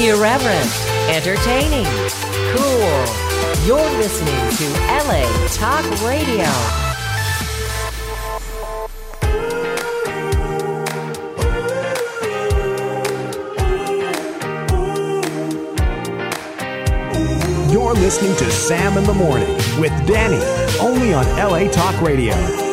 Irreverent, entertaining, cool. You're listening to LA Talk Radio. You're listening to Sam in the Morning with Danny, only on LA Talk Radio.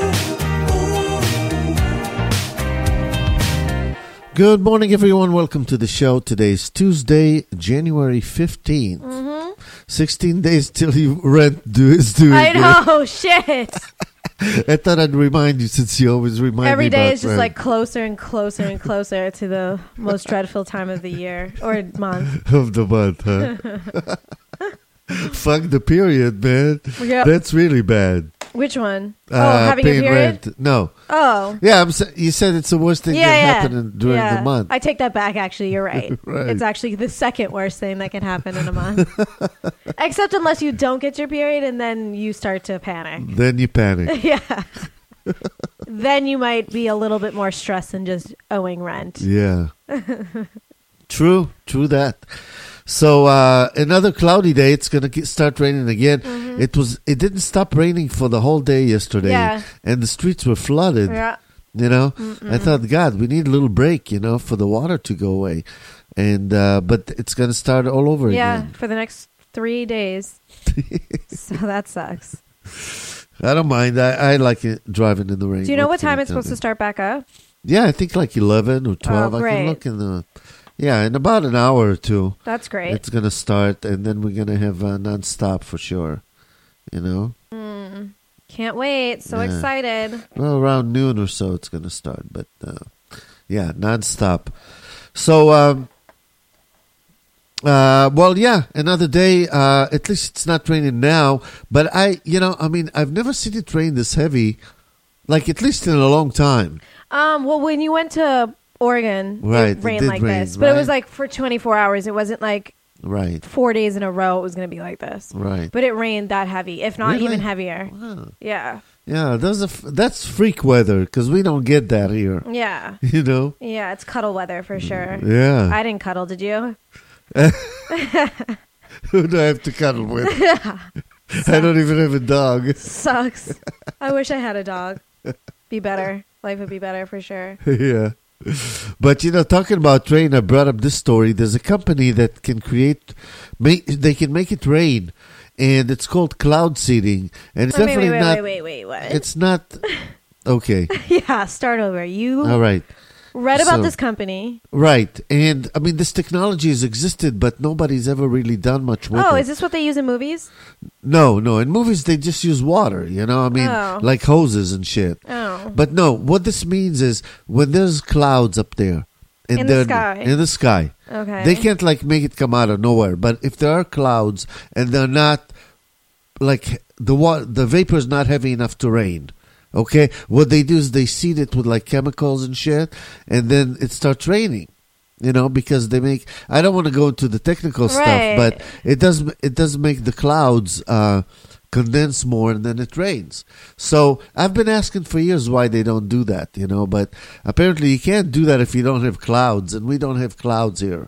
Good morning, everyone. Welcome to the show. Today's Tuesday, January 15th. 16 days till your rent is due. I know, shit. I thought I'd remind you since you always remind me Every day about is just rent. like closer and closer and closer to the most dreadful time of the year or month. Of the month, huh? Fuck the period, man. Yep. That's really bad. Which one? Having a paying period? rent. No. Oh. Yeah, you said it's the worst thing that happened during yeah. the month. I take that back, actually. You're right. Right. It's actually the second worst thing that can happen in a month. Except unless you don't get your period and then you start to panic. Then you panic. Yeah. Then you might be a little bit more stressed than just owing rent. Yeah. True that. So another cloudy day. It's going to start raining again. It didn't stop raining for the whole day yesterday. Yeah. And the streets were flooded. Yeah. You know, I thought, God, we need a little break, for the water to go away. And but it's going to start all over again. Yeah, for the next 3 days. So that sucks. I don't mind. I like it driving in the rain. Do you know what time it's supposed to start back up? Yeah, I think like 11 or 12. Oh, I can great. look in the... Yeah, in about an hour or two. That's great. It's going to start, and then we're going to have nonstop for sure. Can't wait. So Yeah. excited. Well, around noon or so it's going to start. But, yeah, nonstop. So, another day. At least it's not raining now. But I've never seen it rain this heavy, like at least in a long time. Well, when you went to Oregon, Right, it it rained did like rain, this. But it was right? like for 24 hours. It wasn't like Right, 4 days in a row it was going to be like this. right. But it rained that heavy, if not Really? even heavier. Wow. Yeah. Yeah, that's freak weather because we don't get that here. Yeah. Yeah, it's cuddle weather for sure. Yeah. I didn't cuddle, did you? Who do I have to cuddle with? I don't even have a dog. Sucks. I wish I had a dog. Be better. Life would be better for sure. Yeah. But, talking about rain, I brought up this story. There's a company that can they can make it rain, and it's called cloud seeding. And it's definitely not. Wait, what? It's not. Okay. Yeah, start over. You All right. read about So- this company. Right. And, I mean, this technology has existed, but nobody's ever really done much with Oh, it. is this what they use in movies? No. In movies, they just use water, I mean, Oh. like hoses and shit. Oh. But no, what this means is when there's clouds up there and In the they're sky. in the sky, Okay. they can't like make it come out of nowhere. But if there are clouds and they're not like the vapor is not heavy enough to rain, okay, what they do is they seed it with like chemicals and shit, and then it starts raining. Because they make. I don't want to go into the technical Right. stuff, but it does make the clouds condense more and then it rains. So I've been asking for years why they don't do that, but apparently you can't do that if you don't have clouds, and we don't have clouds here.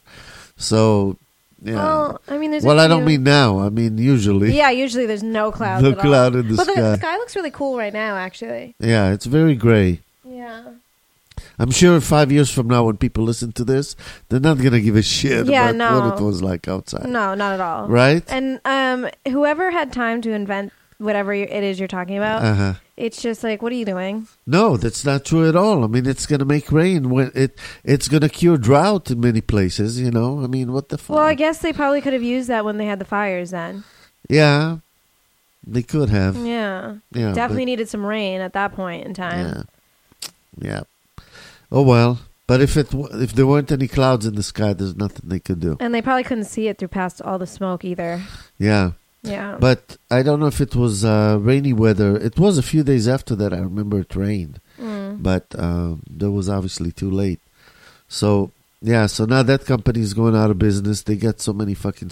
So, yeah. Well, I mean, there's a Well, I don't few- mean now. I mean usually. Yeah, usually there's no clouds No at all. cloud in the But sky. the sky looks really cool right now, actually. Yeah, it's very gray. Yeah. I'm sure 5 years from now when people listen to this, they're not going to give a shit Yeah, about no. what it was like outside. No, not at all. Right? And whoever had time to invent whatever it is you're talking about, Uh-huh. it's just like, what are you doing? No, that's not true at all. I mean, it's going to make rain. When it's going to cure drought in many places, I mean, what the fuck? Well, I guess they probably could have used that when they had the fires then. Yeah, they could have. Yeah. Yeah, Definitely needed some rain at that point in but- time. Yeah. Oh, well. But if there weren't any clouds in the sky, there's nothing they could do. And they probably couldn't see it through past all the smoke either. Yeah. Yeah. But I don't know if it was rainy weather. It was a few days after that. I remember it rained. But that was obviously too late. So, yeah. So now that company is going out of business. They got so many fucking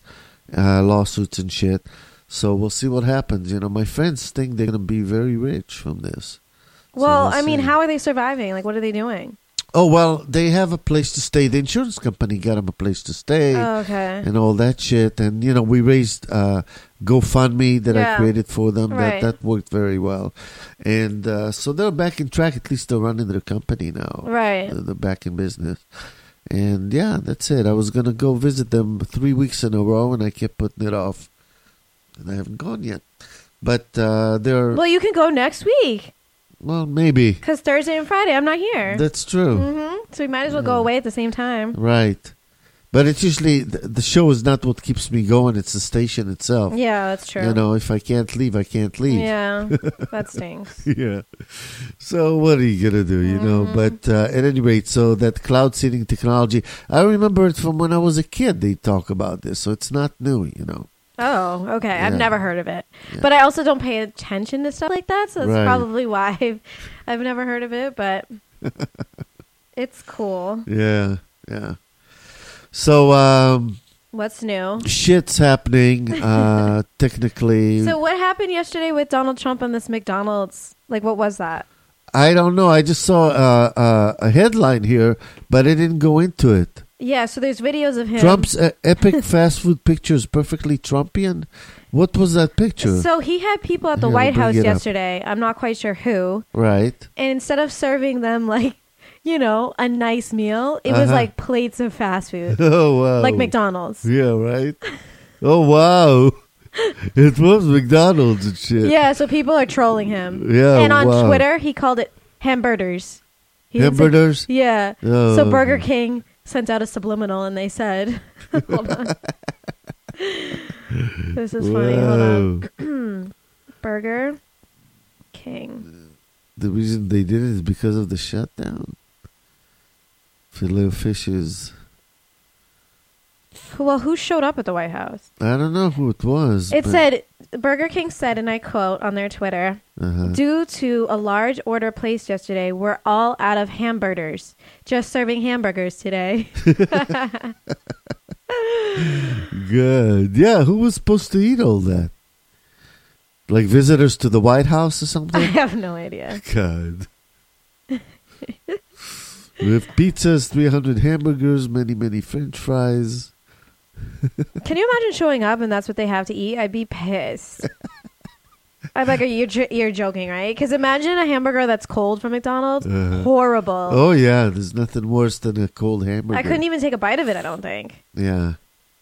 lawsuits and shit. So we'll see what happens. My friends think they're going to be very rich from this. So well, we'll I mean, see. how are they surviving? Like, what are they doing? Oh, well, they have a place to stay. The insurance company got them a place to stay. Oh, okay. And all that shit. And, we raised GoFundMe that I created for them. Right. That worked very well. And so they're back in track. At least they're running their company now. Right. They're back in business. And, yeah, that's it. I was going to go visit them 3 weeks in a row, and I kept putting it off. And I haven't gone yet. But they're... Well, you can go next week. Well, maybe. Because Thursday and Friday, I'm not here. That's true. So we might as well go away at the same time. Right. But it's usually, the show is not what keeps me going. It's the station itself. Yeah, that's true. If I can't leave, I can't leave. Yeah, that stinks. Yeah. So what are you going to do, But at any rate, so that cloud seeding technology, I remember it from when I was a kid. They talk about this. So it's not new, Oh, okay. Yeah. I've never heard of it. Yeah. But I also don't pay attention to stuff like that. So that's Right. probably why I've never heard of it. But it's cool. Yeah. Yeah. So, What's new? shit's happening, technically. So what happened yesterday with Donald Trump and this McDonald's? Like, what was that? I don't know. I just saw a headline here, but I didn't go into it. Yeah, so there's videos of him. Trump's epic fast food pictures perfectly Trumpian. What was that picture? So he had people at the Here, White bring House it up. yesterday. I'm not quite sure who. Right. And instead of serving them like, a nice meal, it was like plates of fast food. Oh, wow. Like McDonald's. Yeah, right. Oh, wow. It was McDonald's and shit. Yeah, so people are trolling him. Yeah, And on wow. Twitter, he called it hamburgers. He didn't say- Hamburgers? Yeah. Oh. So Burger King sent out a subliminal and they said, hold on. This is funny. Hold on. Wow. Burger King. The reason they did it is because of the shutdown. Filet-O-Fishes. Well, who showed up at the White House? I don't know who it was. It but- said, Burger King said, and I quote on their Twitter, due to a large order placed yesterday, we're all out of hamburgers. Just serving hamburgers today. Good. Yeah, who was supposed to eat all that? Like visitors to the White House or I something? have no idea. God. We have pizzas, 300 hamburgers, many, many French fries. Can you imagine showing up and that's what they have to eat? I'd be pissed. I'm like, you're joking, right? Because imagine a hamburger that's cold from McDonald's. Horrible. Oh, yeah, there's nothing worse than a cold hamburger. I couldn't even take a bite of it, I don't think. Yeah.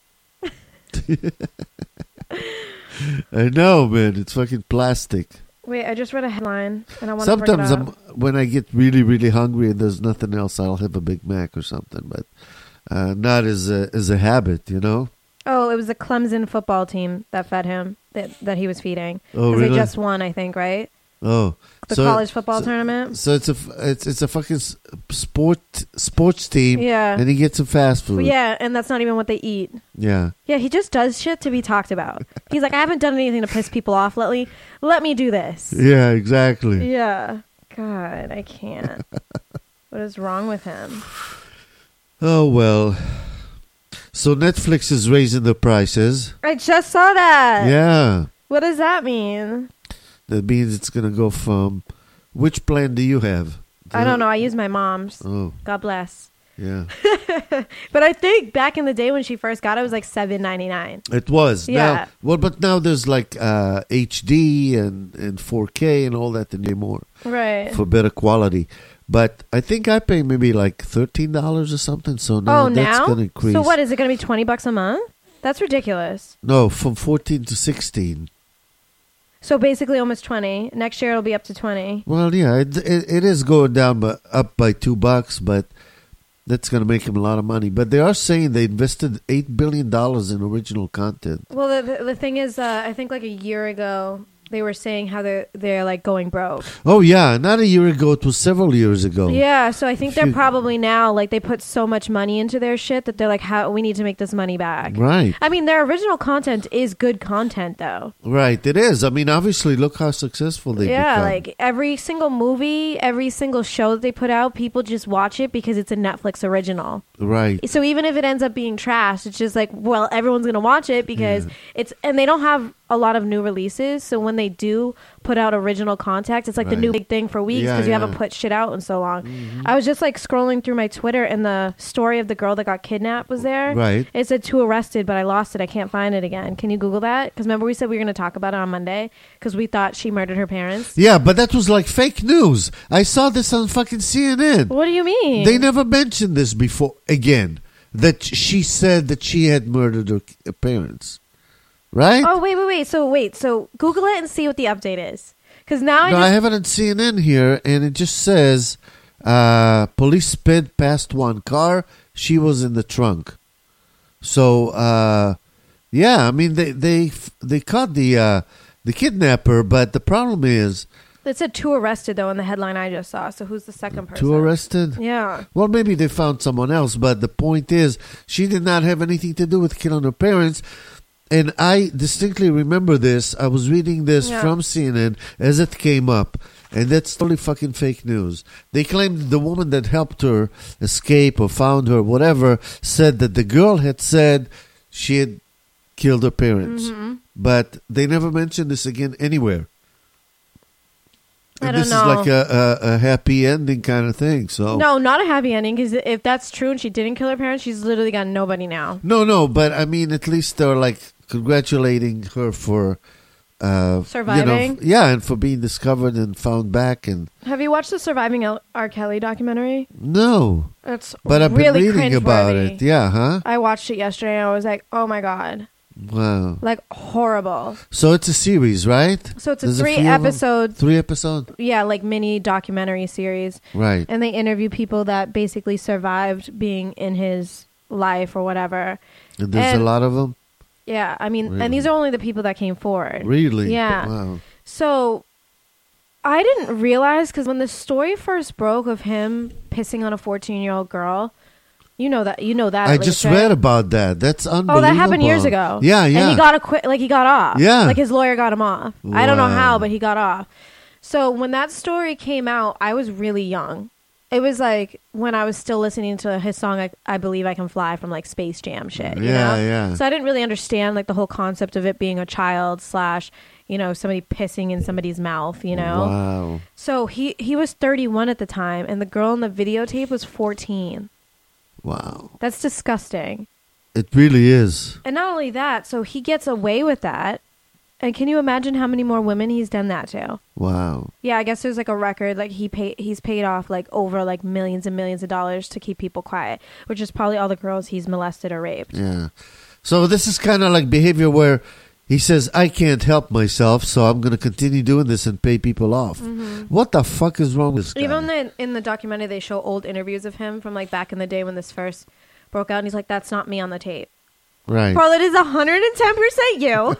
I know, man. It's fucking plastic. Wait, I just read a headline and I want to bring it Sometimes up. when I get really, really hungry and there's nothing else, I'll have a Big Mac or something. But not as a habit, Oh, it was the Clemson football team that fed him, that he was feeding. Oh, 'Cause really? they just won, I think, right? Oh, The college football tournament. So it's a fucking sports team. Yeah. And he gets some fast food. Yeah, and that's not even what they eat. Yeah. Yeah, he just does shit to be talked about. He's like, I haven't done anything to piss people off lately. Let me do this. Yeah, exactly. Yeah. God, I can't. What is wrong with him? Oh, well. So Netflix is raising the prices. I just saw that. Yeah. What does that mean? That means it's going to go from... Which plan do you have? I don't know. I use my mom's. Oh, God bless. yeah. But I think back in the day when she first got it, it was like $7.99. It was. Yeah. Now, but now there's like HD and 4K and all that and more Right. for better quality. But I think I pay maybe like $13 or something. So now Oh, that's now? going to increase. So what, is it going to be $20 a month? That's ridiculous. No, from 14 to 16. So basically almost 20. Next year it'll be up to 20. Well, yeah, it is going down, but up by $2, but that's going to make him a lot of money. But they are saying they invested $8 billion in original content. Well, the thing is, I think like a year ago, they were saying how they're like going broke. Oh, yeah, not a year ago. It was several years ago. Yeah, so I think they're Few- probably now, like they put so much money into their shit that they're like, how we need to make this money back. Right, I mean, their original content is good content, though. right. It is. I mean, obviously, look how successful they've become. Like every single movie, every single show that they put out, people just watch it because it's a Netflix original. Right. So even if it ends up being trash, it's just like, well, everyone's going to watch it because and they don't have a lot of new releases. So when they do put out original content, it's like the new big thing for weeks because you haven't put shit out in so long. I was just like scrolling through my Twitter and the story of the girl that got kidnapped was there. Right. It said 2 arrested, but I lost it. I can't find it again. Can you Google that? Because remember we said we were going to talk about it on Monday because we thought she murdered her parents. Yeah, but that was like fake news. I saw this on fucking CNN. What do you mean? They never mentioned this before. Again, that she said that she had murdered her parents. Right? Oh, wait. So Google it and see what the update is. Because now I have it on CNN here, and it just says police sped past one car. She was in the trunk. So, I mean, they caught the kidnapper, but the problem is... It said 2 arrested, though, in the headline I just saw. So who's the second person? 2 arrested? Yeah. Well, maybe they found someone else, but the point is she did not have anything to do with killing her parents. And I distinctly remember this. I was reading this from CNN as it came up. And that's totally fucking fake news. They claimed the woman that helped her escape or found her, whatever, said that the girl had said she had killed her parents. Mm-hmm. But they never mentioned this again anywhere. And this is like a happy ending kind of thing. So no, not a happy ending, because if that's true and she didn't kill her parents, she's literally got nobody now. No, but I mean, at least they're like congratulating her for surviving. And for being discovered and found back. And have you watched the Surviving R. Kelly documentary? No, but I've really been reading about it. Yeah, huh? I watched it yesterday and I was like, oh my god. Wow. Like horrible. So it's a series, right? So it's a 3 episode. 3 episode? Yeah, like mini documentary series. Right. And they interview people that basically survived being in his life or whatever. And there's a lot of them? Yeah, I mean, really? And these are only the people that came forward. Really? Yeah. Wow. So I didn't realize, because when the story first broke of him pissing on a 14-year-old girl, you know that. I just read about that. That's unbelievable. Oh, that happened years ago. Yeah. And he got off. Yeah. Like his lawyer got him off. Wow. I don't know how, but he got off. So when that story came out, I was really young. It was like when I was still listening to his song, I Believe I Can Fly from like Space Jam shit. You know? Yeah. So I didn't really understand like the whole concept of it being a child / somebody pissing in somebody's mouth, you know? Wow. So he was 31 at the time, and the girl in the videotape was 14. Wow. That's disgusting. It really is. And not only that, so he gets away with that. And can you imagine how many more women he's done that to? Wow. Yeah, I guess there's like a record, like he's paid off like over like millions and millions of dollars to keep people quiet, which is probably all the girls he's molested or raped. Yeah. So this is kind of like behavior where he says, I can't help myself, so I'm going to continue doing this and pay people off. Mm-hmm. What the fuck is wrong with this guy? Even in the documentary, they show old interviews of him from like back in the day when this first broke out, and he's like, that's not me on the tape. Right. Bro, that is 110% you.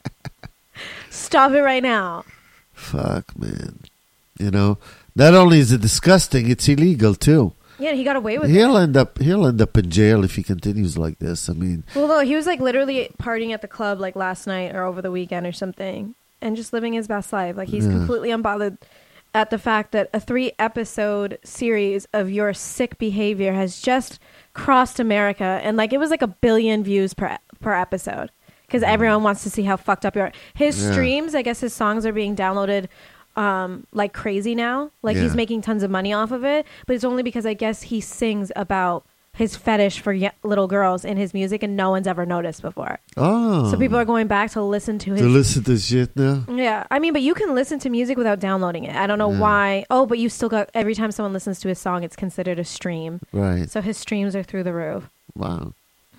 Stop it right now. Fuck, man. You know, not only is it disgusting, it's illegal too. Yeah, he got away with He'll it. He'll end up in jail if he continues like this. I mean, well, no, he was like literally partying at the club like last night or over the weekend or something, and just living his best life. Like he's completely unbothered at the fact that a 3-episode series of your sick behavior has just crossed America, and like it was like 1 billion views per episode. Because everyone wants to see how fucked up you are. His streams, I guess his songs are being downloaded like crazy now. Like he's making tons of money off of it. But it's only because I guess he sings about his fetish for little girls in his music, and no one's ever noticed before. Oh. So people are going back to listen to his... To listen to shit now? Yeah. I mean, but you can listen to music without downloading it. I don't know why. Oh, but you still got... Every time someone listens to his song, it's considered a stream. Right. So his streams are through the roof. Wow.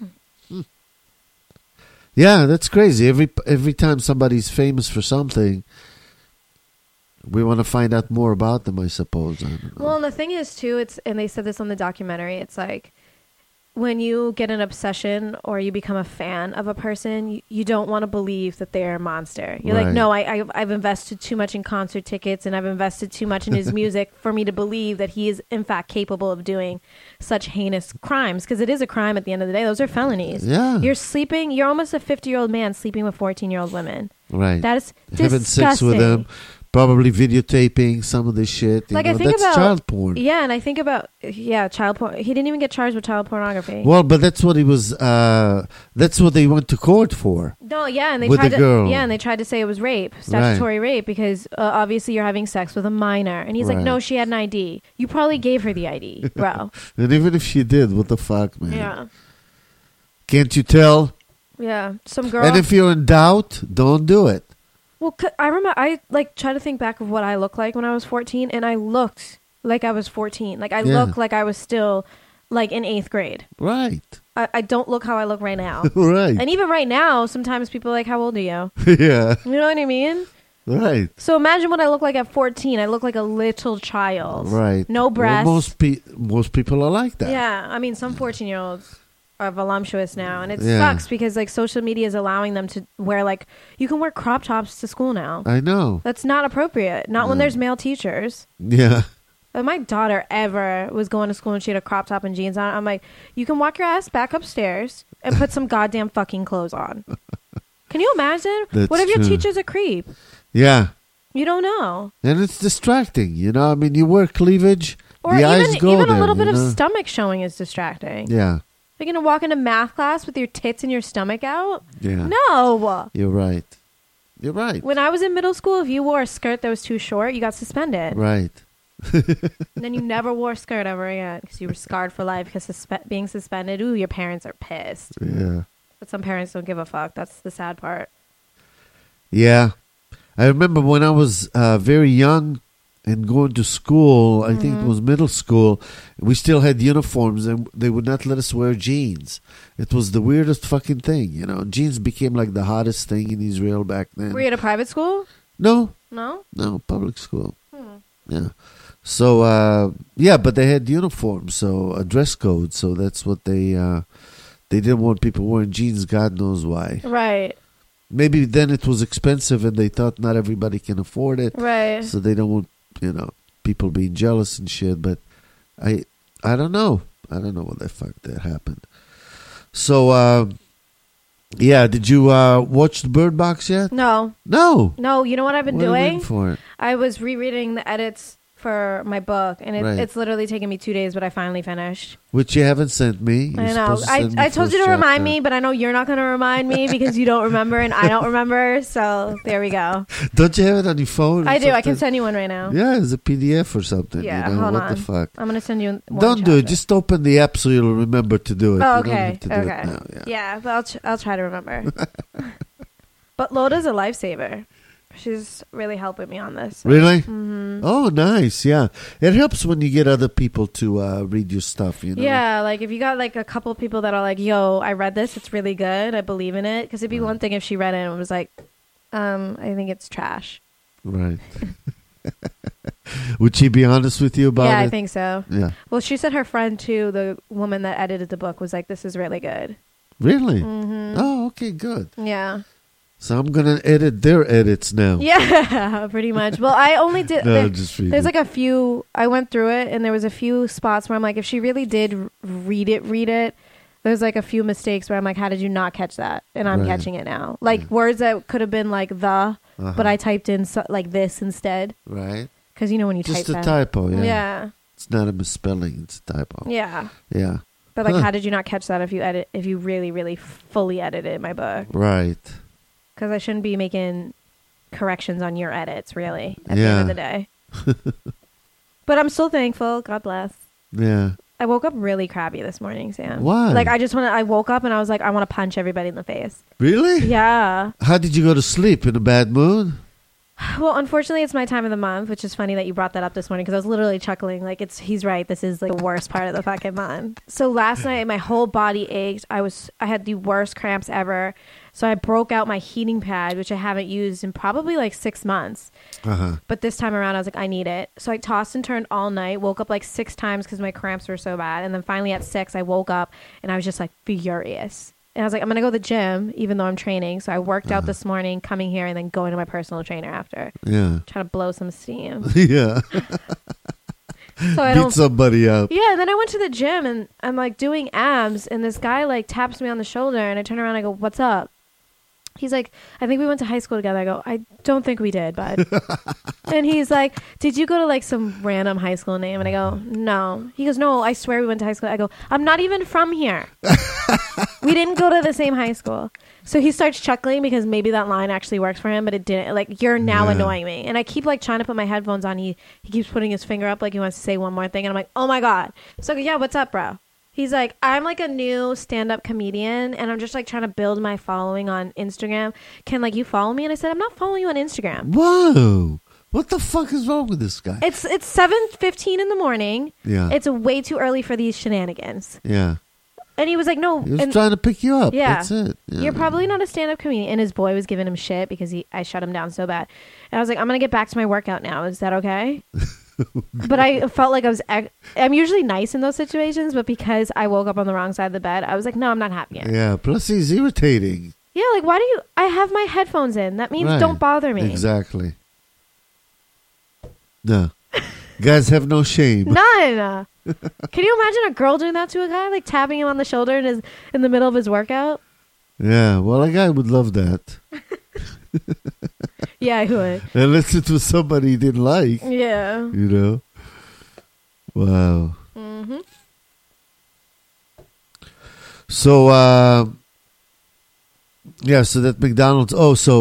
Yeah, that's crazy. Every time somebody's famous for something, we want to find out more about them, I suppose. I don't know. Well, and the thing is, too, and they said this on the documentary, it's like, when you get an obsession or you become a fan of a person, you don't want to believe that they're a monster. You're like, no, I've invested too much in concert tickets and I've invested too much in his music for me to believe that he is, in fact, capable of doing such heinous crimes. Because it is a crime at the end of the day. Those are felonies. Yeah. You're almost a 50-year-old man sleeping with 14-year-old women. Right. That is having disgusting. sex with them, probably videotaping some of this shit. Like, I think that's about child porn. Yeah, and I think about child porn. He didn't even get charged with child pornography. Well, but that's what he was. That's what they went to court for. No, yeah, and they With tried the to girl. and they tried to say it was rape, statutory rape, because obviously you're having sex with a minor. And he's like, Right. no, she had an ID. You probably gave her the ID, bro. And even if she did, what the fuck, man? Yeah, Can't you tell? yeah. Some girl. And if you're in doubt, don't do it. Well, I remember I try to think back of what I looked like when I was 14, and I looked like I was 14. Like I Yeah. looked like I was still like in 8th grade. Right. I don't look how I look right now. Right. And even right now, sometimes people are like, how old are you? Yeah. You know what I mean? Right. So imagine what I look like at 14. I look like a little child. Right. No breasts. Well, most people are like that. Yeah, I mean, some 14-year-olds are voluptuous now, and it Yeah. sucks because like social media is allowing them to wear like you can wear crop tops to school now. I know. That's not appropriate. Not when No. there's male teachers. Yeah. If my daughter ever was going to school and she had a crop top and jeans on, I'm like, you can walk your ass back upstairs and put some goddamn fucking clothes on. Can you imagine? That's What if your true. teacher's a creep? Yeah. You don't know. And it's distracting, you know? I mean, you wear cleavage, Or the eyes go even there, a little bit you of know? stomach showing is distracting. Yeah. You're going to walk into math class with your tits and your stomach out? Yeah. No. You're right. You're right. When I was in middle school, if you wore a skirt that was too short, you got suspended. Right. And then you never wore a skirt ever again because you were scarred for life because being suspended. Ooh, your parents are pissed. Yeah. But some parents don't give a fuck. That's the sad part. Yeah. I remember when I was very young and going to school, I think it was middle school, we still had uniforms and they would not let us wear jeans. It was the weirdest fucking thing, you know. Jeans became like the hottest thing in Israel back then. Were you at a private school? No, No? public school. Yeah. So, but they had uniforms, so a dress code. So that's what they didn't want people wearing jeans, God knows why. Right. Maybe then it was expensive and they thought not everybody can afford it. Right. So they don't want, people being jealous and shit. But I don't know. I don't know what the fuck that happened. So, did you watch the Bird Box yet? No. No. No, you know what I've been What are you doing? waiting for? I was rereading the edits for my book, and Right. it's literally taken me 2 days, but I finally finished. Which you haven't sent me. You're I know. supposed to send me I told you first to remind chapter. me, but I know you're not going to remind me because you don't remember and I don't remember. So there we go. Don't you have it on your phone? or I do. I can something? send you one right now. Yeah, it's a PDF or something. Yeah, you know? hold What on. the fuck? I'm going to send you one Don't do it. chapter. Just open the app so you'll remember to do it. Oh, You don't okay. have to do Okay. it now. Yeah. Yeah, but I'll try to remember. But Loda's a lifesaver. She's really helping me on this. Really? Mm-hmm. Oh, nice. Yeah. It helps when you get other people to read your stuff, you know? Yeah, like if you got like a couple people that are like, yo, I read this, it's really good, I believe in it. Because it'd be one thing if she read it and was like, I think it's trash. Right. Would she be honest with you about Yeah, it? I think so. Yeah. Well, she said her friend too, the woman that edited the book, was like, this is really good. Really? Mm-hmm. Oh, okay, good. Yeah. So I'm going to edit their edits now. Yeah, pretty much. Well, I only did. No, just read There's it. like a few. I went through it, and there was a few spots where I'm like, if she really did read it. There's like a few mistakes where I'm like, how did you not catch that? And I'm Right. catching it now. Like words that could have been like the, Uh-huh. but I typed in like this instead. Right. Because you know when you Just type a that. typo, yeah. Yeah. It's not a misspelling, it's a typo. Yeah. Yeah. But like, Huh. how did you not catch that if you really, really fully edited my book? Right. Because I shouldn't be making corrections on your edits, really, at the Yeah. end of the day. But I'm still thankful. God bless. Yeah. I woke up really crappy this morning, Sam. Why? Like, I woke up and I was like, I want to punch everybody in the face. Really? Yeah. How did you go to sleep? In a bad mood? Well, unfortunately, it's my time of the month, which is funny that you brought that up this morning because I was literally chuckling. Like, he's right. This is like the worst part of the fucking month. So last night, my whole body ached. I had the worst cramps ever. So I broke out my heating pad, which I haven't used in probably like 6 months. Uh-huh. But this time around, I was like, I need it. So I tossed and turned all night, woke up like 6 times because my cramps were so bad. And then finally at 6, I woke up and I was just like furious. And I was like, I'm going to go to the gym, even though I'm training. So I worked out this morning, coming here, and then going to my personal trainer after. Yeah. Trying to blow some steam. Yeah. So I Beat don't. somebody up. Yeah, and then I went to the gym and I'm like doing abs, and this guy like taps me on the shoulder, and I turn around and I go, "What's up?" He's like, I think we went to high school together. I go, I don't think we did, bud. And he's like, did you go to like some random high school name? And I go, no. He goes, no, I swear we went to high school. I go, I'm not even from here. We didn't go to the same high school. So he starts chuckling because maybe that line actually works for him, but it didn't. Like, you're now annoying me. And I keep like trying to put my headphones on. He keeps putting his finger up like he wants to say one more thing. And I'm like, oh my God. So yeah, what's up, bro? He's like, I'm like a new stand-up comedian and I'm just like trying to build my following on Instagram. Can like you follow me? And I said, I'm not following you on Instagram. Whoa. What the fuck is wrong with this guy? It's 7:15 in the morning. Yeah. It's way too early for these shenanigans. Yeah. And he was like, no. He was trying to pick you up. Yeah. That's it. Yeah. You're probably not a stand-up comedian. And his boy was giving him shit because I shut him down so bad. And I was like, I'm going to get back to my workout now. Is that okay? But I felt like I'm usually nice in those situations, but because I woke up on the wrong side of the bed, I was like, no, I'm not happy yet. Yeah, plus he's irritating. Yeah, like, why do you... I have my headphones in. That means don't bother me. Exactly. No. Guys have no shame. None. Can you imagine a girl doing that to a guy? Like tapping him on the shoulder in the middle of his workout? Yeah, well, a guy would love that. Yeah, I would. Unless it was somebody he didn't like. Yeah. You know? Wow. Mm-hmm. So, so that McDonald's...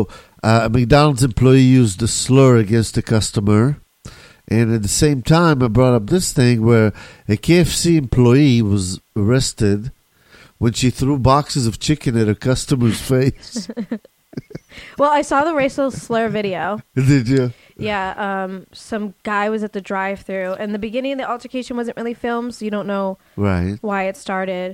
a McDonald's employee used a slur against a customer. And at the same time, I brought up this thing where a KFC employee was arrested when she threw boxes of chicken at a customer's face. Well, I saw the racial slur video. Did you? Yeah, some guy was at the drive-thru, and the beginning of the altercation wasn't really filmed, so you don't know why it started.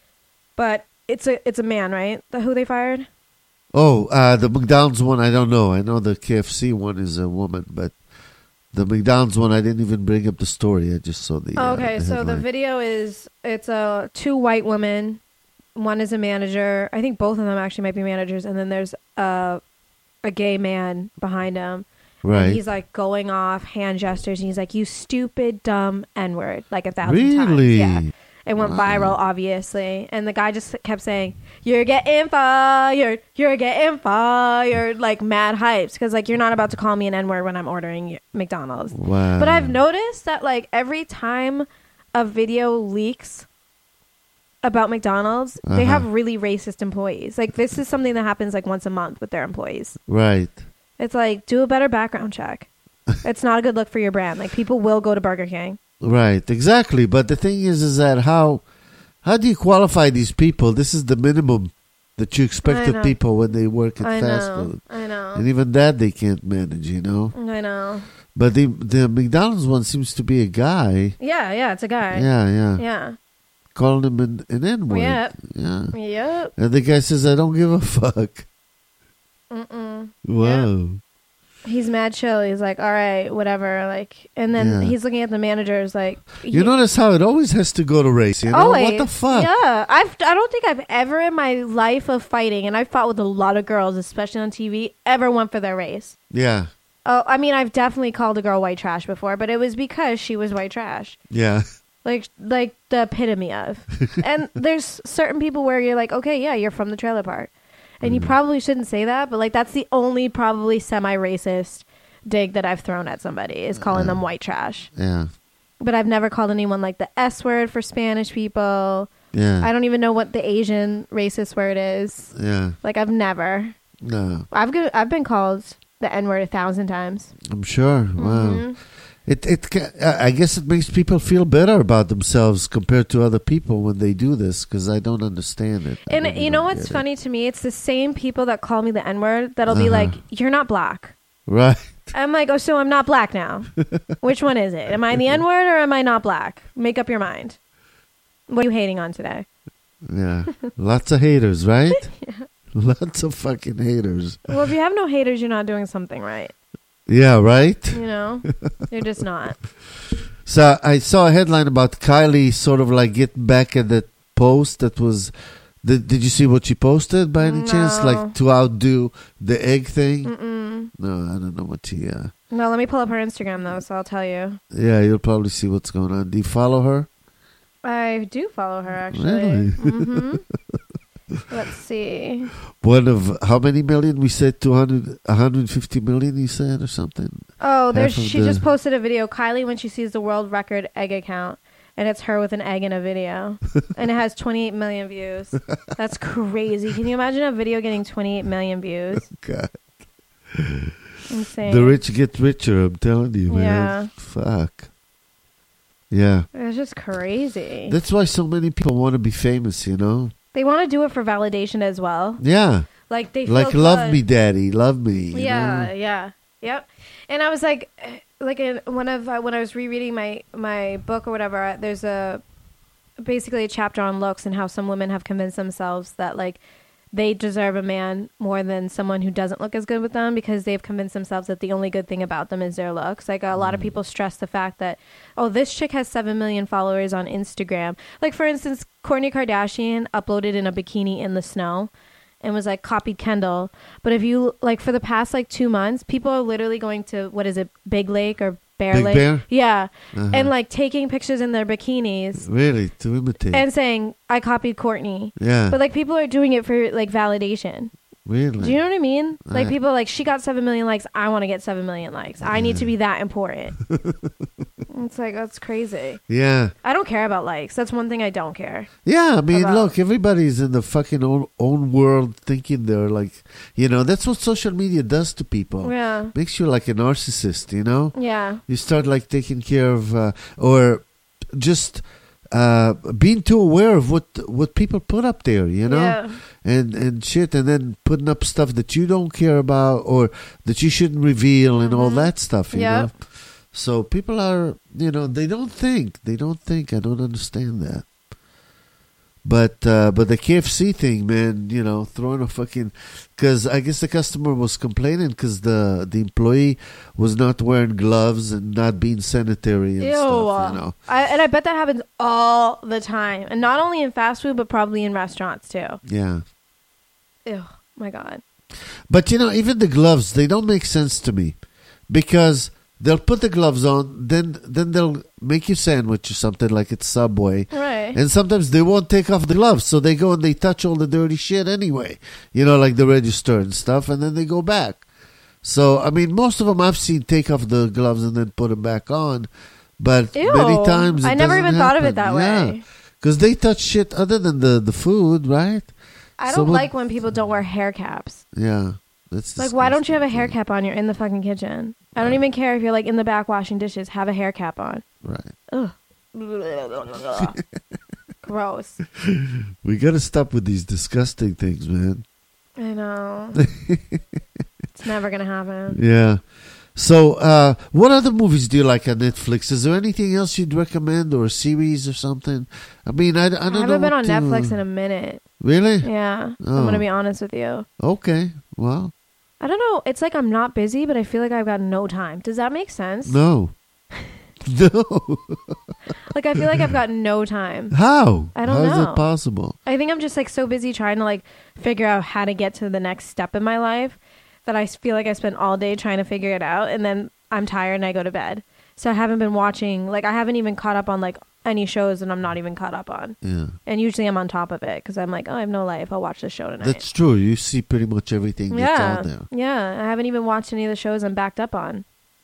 But it's a man, right? Who they fired? Oh, the McDonald's one, I don't know. I know the KFC one is a woman, but the McDonald's one, I didn't even bring up the story. I just saw the okay, the so headline. the video it's two white women. One is a manager. I think both of them actually might be managers. And then there's a gay man behind him. Right. And he's like going off, hand gestures. And he's like, you stupid, dumb N-word. Like 1,000 Really? times. Yeah. It went viral, obviously. And the guy just kept saying, you're getting fired. You're getting fired. Like mad hypes. Because like you're not about to call me an N-word when I'm ordering McDonald's. Wow. But I've noticed that like every time a video leaks about McDonald's, they have really racist employees. Like this is something that happens like once a month with their employees. Right. It's like, do a better background check. It's not a good look for your brand. Like people will go to Burger King. Right, exactly. But the thing is that how do you qualify these people? This is the minimum that you expect of people when they work at fast food. I know. And even that they can't manage, you know? I know. But the McDonald's one seems to be a guy. Yeah, it's a guy. Yeah. Calling him an N-word. Yep. Yeah. Yep. And the guy says, I don't give a fuck. Mm-mm. Wow. Yep. He's mad chill. He's like, all right, whatever. Like, and then he's looking at the managers like... You notice how it always has to go to race, you know? Always. What the fuck? Yeah. I don't think I've ever in my life of fighting, and I've fought with a lot of girls, especially on TV, ever went for their race. Yeah. Oh, I mean, I've definitely called a girl white trash before, but it was because she was white trash. Yeah. Like the epitome of. And there's certain people where you're like, okay, yeah, you're from the trailer park. And you probably shouldn't say that, but like that's the only probably semi-racist dig that I've thrown at somebody is calling them white trash. Yeah. But I've never called anyone like the S word for Spanish people. Yeah. I don't even know what the Asian racist word is. Yeah. Like I've never. No. I've been called the N word 1,000 times. I'm sure. Mm-hmm. Wow. I guess it makes people feel better about themselves compared to other people when they do this because I don't understand it. And you know what's funny to me? It's the same people that call me the N-word that'll be like, you're not black. Right. I'm like, oh, so I'm not black now. Which one is it? Am I the N-word or am I not black? Make up your mind. What are you hating on today? Yeah. Lots of haters, right? Yeah. Lots of fucking haters. Well, if you have no haters, you're not doing something right. Yeah, right? You know? You're just not. So I saw a headline about Kylie sort of like getting back at that post that was... Did you see what she posted by any chance? Like to outdo the egg thing? Mm-mm. No, I don't know what she... No, let me pull up her Instagram though, so I'll tell you. Yeah, you'll probably see what's going on. Do you follow her? I do follow her, actually. Really? Mm-hmm. Let's see. One of how many million? We said 150 million. You said or something. Oh, Half of she just posted a video. Kylie when she sees the world record egg account, and it's her with an egg in a video, and it has 28 million views. That's crazy. Can you imagine a video getting 28 million views? God, Insane. the rich get richer. I'm telling you, man. Yeah. Fuck. Yeah. It's just crazy. That's why so many people want to be famous. You know. They want to do it for validation as well. Yeah. Like they feel Like love good. me, daddy, love me. you Yeah, know? yeah, yep. And I was like in when I was rereading my book or whatever, there's basically a chapter on looks and how some women have convinced themselves that like they deserve a man more than someone who doesn't look as good with them because they've convinced themselves that the only good thing about them is their looks. Like a lot of people stress the fact that, oh, this chick has 7 million followers on Instagram. Like for instance, Kourtney Kardashian uploaded in a bikini in the snow and was like copied Kendall. But if you like for the past like 2 months, people are literally going to, what is it, Big Lake or Bear Big Lake? Bear? Yeah. Uh-huh. And like taking pictures in their bikinis Really, to imitate. and saying, I copied Kourtney. yeah. But like people are doing it for like validation. really. Do you know what I mean? Like I- people are like, she got 7 million likes. I want to get 7 million likes. I need to be that important. It's like, that's crazy. Yeah. I don't care about likes. That's one thing I don't care. Yeah, I mean, About- look, everybody's in the fucking own world thinking they're like, you know, that's what social media does to people. Yeah. Makes you like a narcissist, you know? Yeah. You start like taking care of, or just being too aware of what people put up there, you know? Yeah. And shit, and then putting up stuff that you don't care about or that you shouldn't reveal and all that stuff, you Yep. know? So people are, you know, they don't think. I don't understand that. But the KFC thing, man, you know, throwing a fucking, because I guess the customer was complaining because the employee was not wearing gloves and not being sanitary and Ew. stuff, you know. I bet that happens all the time. And not only in fast food, but probably in restaurants too. Yeah. Ew. My God. But, you know, even the gloves, they don't make sense to me because they'll put the gloves on, then they'll make you sandwich or something like it's Subway. Right. And sometimes they won't take off the gloves, so they go and they touch all the dirty shit anyway. You know, like the register and stuff, and then they go back. So, I mean, most of them I've seen take off the gloves and then put them back on. But Ew. many times I never even thought of it that Yeah. way. Because they touch shit other than the food, right? I So don't what- like when people don't wear hair caps. Yeah. That's Like, why don't you have a disgusting. hair cap on? You're in the fucking kitchen. I don't even care if you're like in the back washing dishes. Have a hair cap on. Right. Ugh. Gross. We got to stop with these disgusting things, man. I know. It's never gonna happen. Yeah. So, what other movies do you like on Netflix? Is there anything else you'd recommend or a series or something? I mean, I don't know. I haven't been what on to- Netflix in a minute. Really? Yeah. Oh. I'm gonna be honest with you. Okay. Well, I don't know. It's like I'm not busy, but I feel like I've got no time. Does that make sense? no. No. Like I feel like I've got no time. How? I don't How is know. it possible? I think I'm just like so busy trying to like figure out how to get to the next step in my life that I feel like I spend all day trying to figure it out, and then I'm tired and I go to bed. So I haven't been watching. Like I haven't even caught up on like any shows that I'm not even caught up on. Yeah. And usually I'm on top of it because I'm like, oh, I have no life. I'll watch this show tonight. That's true. You see pretty much everything that's yeah, out there. yeah. I haven't even watched any of the shows I'm backed up on.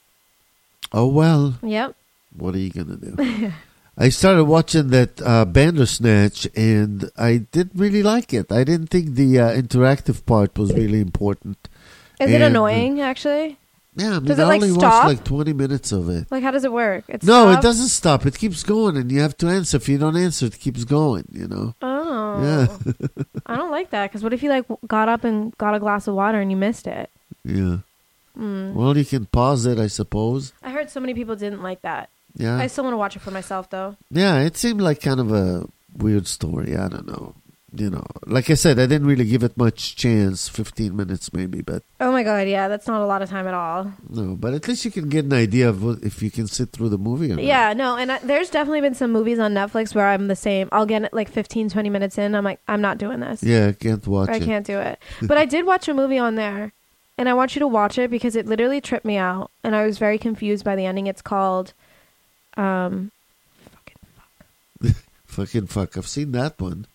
Oh, well. Yep. What are you going to do? I started watching that Bandersnatch, and I didn't really like it. I didn't think the interactive part was really important. Is it And, annoying actually? Yeah, I mean, Does it, I like, only stop? watched like 20 minutes of it. Like how does it work? It No, it stops? doesn't stop. It keeps going, and you have to answer. If you don't answer, it keeps going, you know? Oh. Yeah. I don't like that because what if you like got up and got a glass of water and you missed it? Yeah. Mm. Well, you can pause it, I suppose. I heard so many people didn't like that. Yeah. I still want to watch it for myself though. Yeah, it seemed like kind of a weird story. I don't know. You know, like I said, I didn't really give it much chance. 15 minutes maybe, but Oh my god, yeah, that's not a lot of time at all. no. But at least you can get an idea of if you can sit through the movie or not. Yeah, no, and there's definitely been some movies on Netflix where I'm the same. I'll get it like 15, 20 minutes in. I'm like, I'm not doing this. Yeah, I can't watch I it. can't do it. But I did watch a movie on there, and I want you to watch it because it literally tripped me out, and I was very confused by the ending. It's called, Fucking fuck. I've seen that one.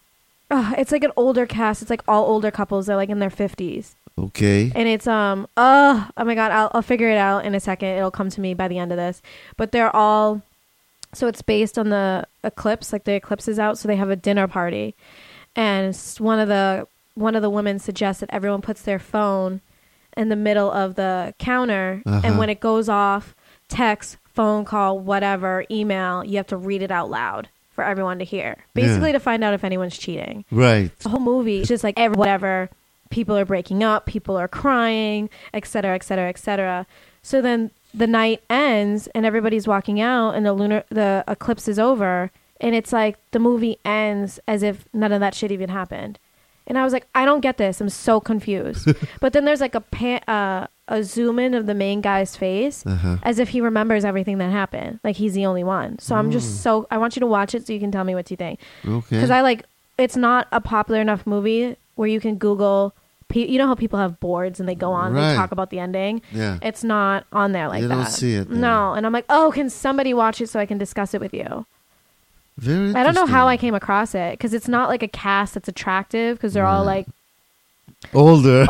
It's like an older cast. It's like all older couples. They're like in their 50s. Okay. And it's oh my God, I'll figure it out in a second. It'll come to me by the end of this. But they're all, so it's based on the eclipse. Like the eclipse is out, so they have a dinner party, and one of the women suggests that everyone puts their phone in the middle of the counter, and when it goes off, text, phone call, whatever, email, you have to read it out loud for everyone to hear, basically to find out if anyone's cheating. Right. The whole movie is just like whatever. People are breaking up, people are crying, etc., etc., etc. So then the night ends and everybody's walking out and the eclipse is over, and it's like the movie ends as if none of that shit even happened. And I was like, I don't get this. I'm so confused. But then there's like a zoom in of the main guy's face as if he remembers everything that happened. Like he's the only one. So I'm just I want you to watch it so you can tell me what you think. Okay. Because it's not a popular enough movie where you can Google. You know how people have boards and they go on, they talk about the ending? Yeah. It's not on there like that. You don't see it there. No. And I'm like, oh, can somebody watch it so I can discuss it with you? Very interesting. I don't know how I came across it, because it's not like a cast that's attractive, because they're all like older.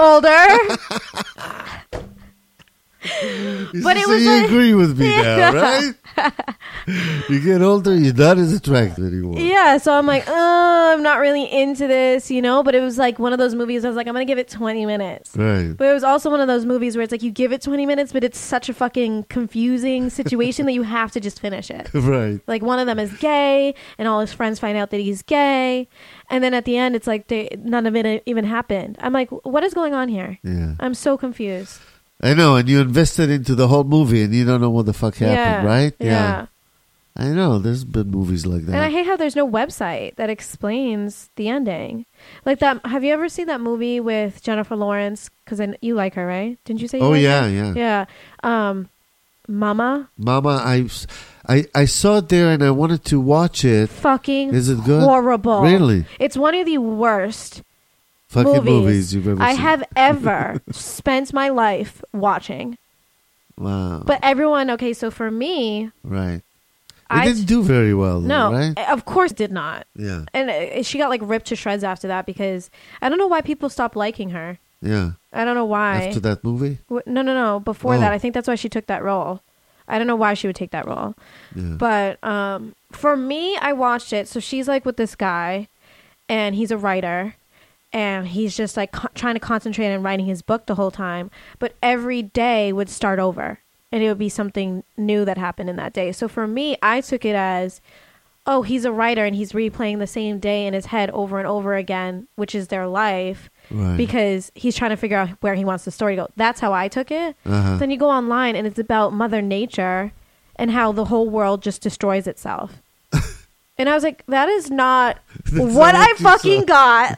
But it was you agree with me now, right? You get older, you're not as attractive anymore. Yeah, so I'm like, I'm not really into this, but it was like one of those movies I was like, I'm going to give it 20 minutes. Right. But it was also one of those movies where it's like you give it 20 minutes, but it's such a fucking confusing situation that you have to just finish it. Right. Like one of them is gay, and all his friends find out that he's gay. And then at the end, it's like none of it even happened. I'm like, what is going on here? Yeah. I'm so confused. I know, and you invested into the whole movie and you don't know what the fuck happened, right? Yeah. I know, there's been movies like that. And I hate how there's no website that explains the ending. Like that, have you ever seen that movie with Jennifer Lawrence? Because you like her, right? Didn't you say you like her? Yeah. Mama, I saw it there and I wanted to watch it. Fucking Is it good? Horrible. Really? It's one of the worst fucking movies you've ever I seen. have ever spent my life watching. Wow. But everyone, okay, so for me, right. It didn't do very well, though, no, right? Of course it did not. Yeah. And she got like ripped to shreds after that, because I don't know why people stopped liking her. Yeah. I don't know why. After that movie? No. Before that, I think that's why she took that role. I don't know why she would take that role. Yeah. But for me, I watched it. So she's like with this guy, and he's a writer. And he's just like trying to concentrate on writing his book the whole time. But every day would start over. And it would be something new that happened in that day. So for me, I took it as, oh, he's a writer and he's replaying the same day in his head over and over again, which is their life. Right. Because he's trying to figure out where he wants the story to go. That's how I took it. Uh-huh. Then you go online and it's about Mother Nature and how the whole world just destroys itself. And I was like, that is not what I fucking got.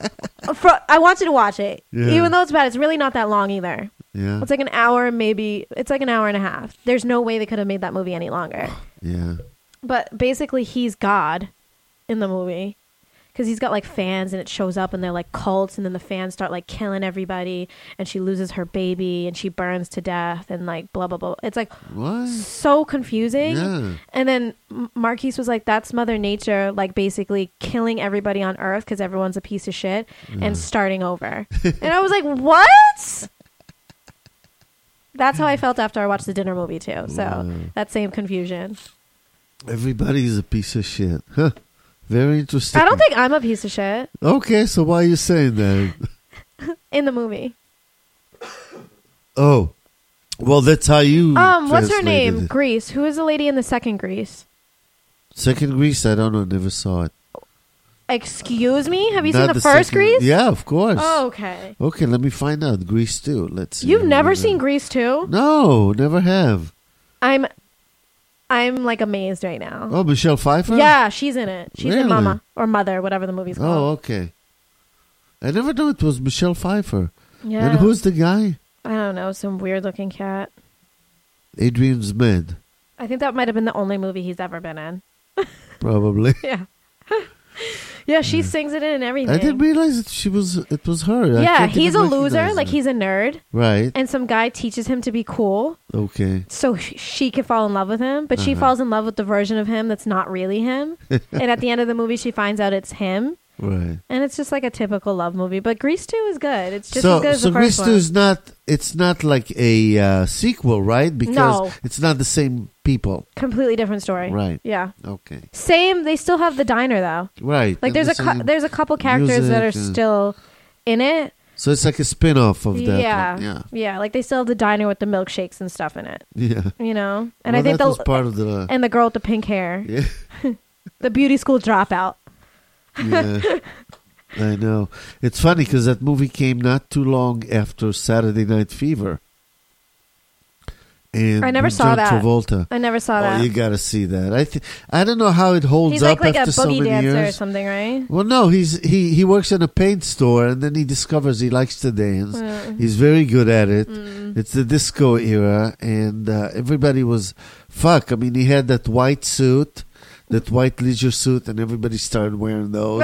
I want you to watch it. Yeah. Even though it's bad, it's really not that long either. Yeah. It's like an hour, maybe. It's like an hour and a half. There's no way they could have made that movie any longer. Yeah. But basically, he's God in the movie. Because he's got like fans and it shows up and they're like cults, and then the fans start like killing everybody, and she loses her baby and she burns to death and like blah, blah, blah. It's like what? So confusing. Yeah. And then Marquise was like, that's Mother Nature, like basically killing everybody on Earth because everyone's a piece of shit and starting over. And I was like, what? That's how I felt after I watched the dinner movie too. So that same confusion. Everybody's a piece of shit. Huh. Very interesting. I don't think I'm a piece of shit. Okay, so why are you saying that? In the movie. Oh. Well, that's how you what's her translated name? it. Grease. Who is the lady in the second Grease? Second Grease? I don't know. Never saw it. Excuse me? Have you Not seen the first second- Grease? Yeah, of course. Oh, okay. Okay, let me find out. Grease 2. Let's see. You've never seen Grease 2? No, never have. I'm like amazed right now. Oh, Michelle Pfeiffer? Yeah, she's in it. She's Really? in Mama or Mother, whatever the movie's Oh, called. okay. I never knew it was Michelle Pfeiffer. Yeah. And who's the guy? I don't know, some weird looking cat. Adrian's Med. I think that might have been the only movie he's ever been in. Probably. Yeah. Yeah, she sings it in and everything. I didn't realize it was her. I Yeah, can't he's even a loser, recognize like her. he's a nerd, Right. and some guy teaches him to be cool Okay. so she could fall in love with him, but she falls in love with the version of him that's not really him. And at the end of the movie, she finds out it's him. Right. And it's just like a typical love movie. But Grease 2 is good. It's just as good as the Grease first 2 one. is not. It's not like a sequel, right? Because No. it's not the same people. Completely different story. Right. Yeah. Okay. Same. They still have the diner though. Right. Like And there's the same there's a couple characters that are music, still in it. So it's like a spin-off of that. Yeah. One. Yeah. Yeah. Like they still have the diner with the milkshakes and stuff in it. Yeah. You know. And Well, I think that was part of the. and the girl with the pink hair, Yeah. the beauty school dropout. Yeah. I know. It's funny because that movie came not too long after Saturday Night Fever. And I never with saw John that. Travolta. I never saw Oh, that. you gotta see that. I don't know how it holds He's up like a after so boogie many dancer or years. something, right? Well, no, he works in a paint store and then he discovers he likes to dance. He's very good at it. It's the disco era, and everybody was fuck. I mean, he had that white suit, that white leisure suit, and everybody started wearing those.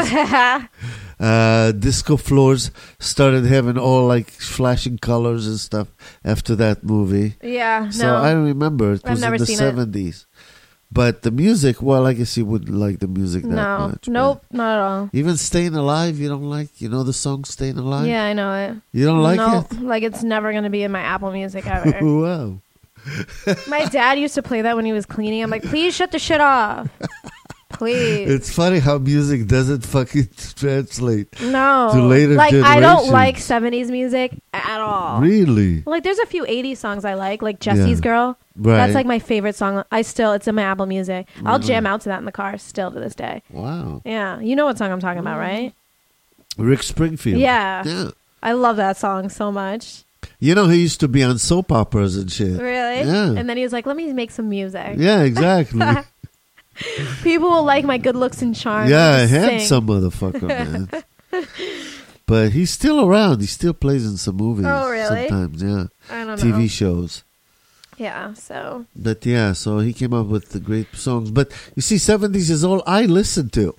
Disco floors started having all like flashing colors and stuff after that movie. Yeah. So No. I remember it I've was in never the seen it. 70s. But the music, well, I guess you wouldn't like the music that No. much. Nope. Not at all. but Even Staying Alive, you don't like? You know the song Staying Alive? Yeah, I know it. You don't like no, it? like it's never gonna be in my Apple Music ever. Wow. My dad used to play that when he was cleaning. I'm like, please shut the shit off. Please. It's funny how music doesn't fucking translate. No. to later like I don't generations. like 70s music at all. Really? Like there's a few 80s songs I like Jesse's Yeah. Girl. Right. That's like my favorite song. It's in my Apple Music. I'll Really? jam out to that in the car still to this day. Wow. Yeah. You know what song I'm talking about, right? Rick Springfield. Yeah. Yeah. I love that song so much. You know, he used to be on soap operas and shit. Really? Yeah. And then he was like, let me make some music. Yeah, exactly. People will like my good looks and charm. Yeah, I'll just handsome motherfucker, man. But he's still around. He still plays in some movies. Oh, really? Sometimes, yeah. I don't know. TV shows. Yeah, so. But yeah, so he came up with the great songs. But you see, 70s is all I listen to.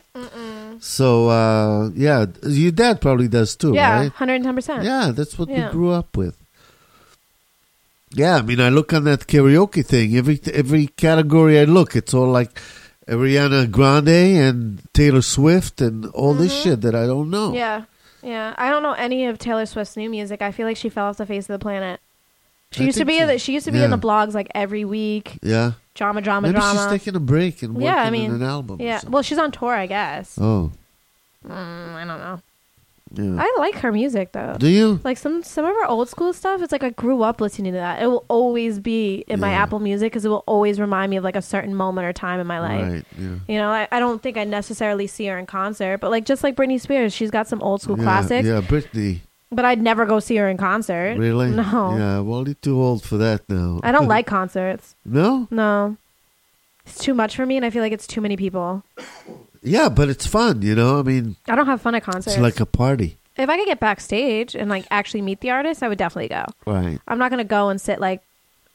So, yeah, your dad probably does too, Yeah, right? 110%. Yeah, that's what Yeah. we grew up with. Yeah, I mean, I look on that karaoke thing. Every category I look, it's all like Ariana Grande and Taylor Swift and all this shit that I don't know. Yeah. Yeah. I don't know any of Taylor Swift's new music. I feel like she fell off the face of the planet. She I used to think be she used to be in the blogs like every week. Yeah. Drama. Maybe she's taking a break and working Yeah, I mean, on an album. or Yeah. something. Well, she's on tour, I guess. Oh, I don't know. yeah. I like her music though. Do you? Like some of her old school stuff, it's like I grew up listening to that. It will always be in my Yeah. Apple Music because it will always remind me of like a certain moment or time in my life. Right, yeah. You know, I don't think I necessarily see her in concert, but like just like Britney Spears, she's got some old school Yeah, classics. Yeah, Britney. But I'd never go see her in concert. Really? No. Yeah, well, you're too old for that now. I don't like concerts. No? No. It's too much for me, and I feel like it's too many people. Yeah, but it's fun, you know? I mean, I don't have fun at concerts. it's like a party. If I could get backstage and like actually meet the artist, I would definitely go. Right. I'm not going to go and sit like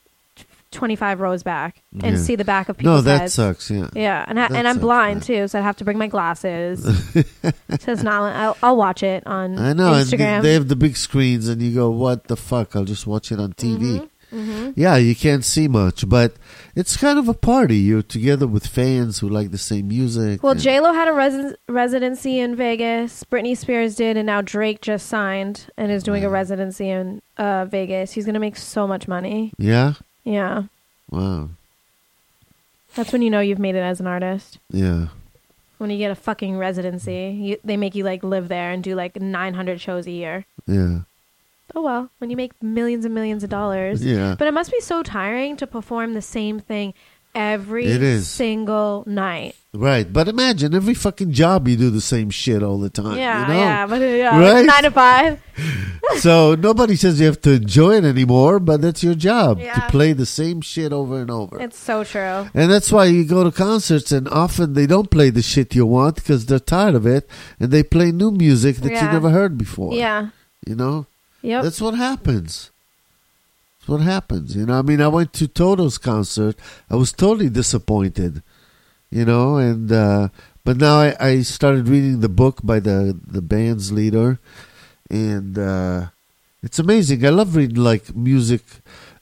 25 rows back and Yeah. see the back of No, people's that heads. sucks, yeah. Yeah, and That I'm sucks, blind man. too, so I'd have to bring my glasses. So it's not. I'll watch it on I know, and Instagram. they have the big screens, and you go, what the fuck? I'll just watch it on TV. Mm-hmm. Yeah, you can't see much, but it's kind of a party. You're together with fans who like the same music. Well, and- J-Lo had a residency in Vegas. Britney Spears did, and now Drake just signed and is doing a residency in Vegas. He's going to make so much money. Yeah? Yeah. Wow. That's when you know you've made it as an artist. Yeah. When you get a fucking residency, they make you like live there and do like 900 shows a year. Yeah. Oh well, when you make millions and millions of dollars. Yeah. But it must be so tiring to perform the same thing every It is. single night. Right. But imagine every fucking job you do the same shit all the time. Yeah, you know? yeah, but yeah, Right? 9 to 5. So nobody says you have to enjoy it anymore, but that's your job Yeah. to play the same shit over and over. It's so true. And that's why you go to concerts and often they don't play the shit you want because they're tired of it and they play new music that you Yeah. never heard before. Yeah. You know? Yep. That's what happens. That's what happens. You know, I mean, I went to Toto's concert. I was totally disappointed. You know, and but now I started reading the book by the band's leader, and it's amazing. I love reading like music